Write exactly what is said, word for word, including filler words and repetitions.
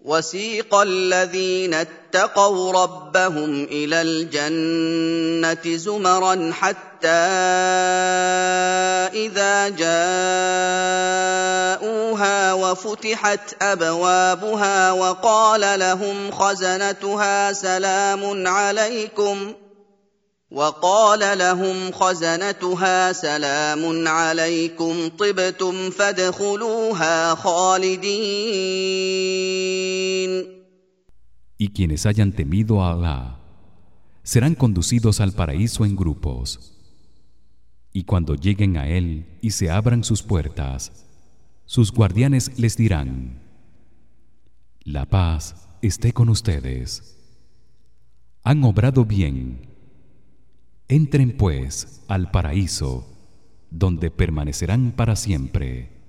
وسيق الذين اتقوا ربهم إلى الجنة زمرا حتى إذا جاءوها وفتحت أبوابها وقال لهم خزنتها سلام عليكم وقال لهم خزنتها سلام عليكم طبتم فادخلوها خالدين. Y quienes hayan temido a Alá serán conducidos al paraíso en grupos. Y cuando lleguen a él y se abran sus puertas, sus guardianes les dirán: La paz esté con ustedes. Han obrado bien. Entren pues al paraíso, donde permanecerán para siempre.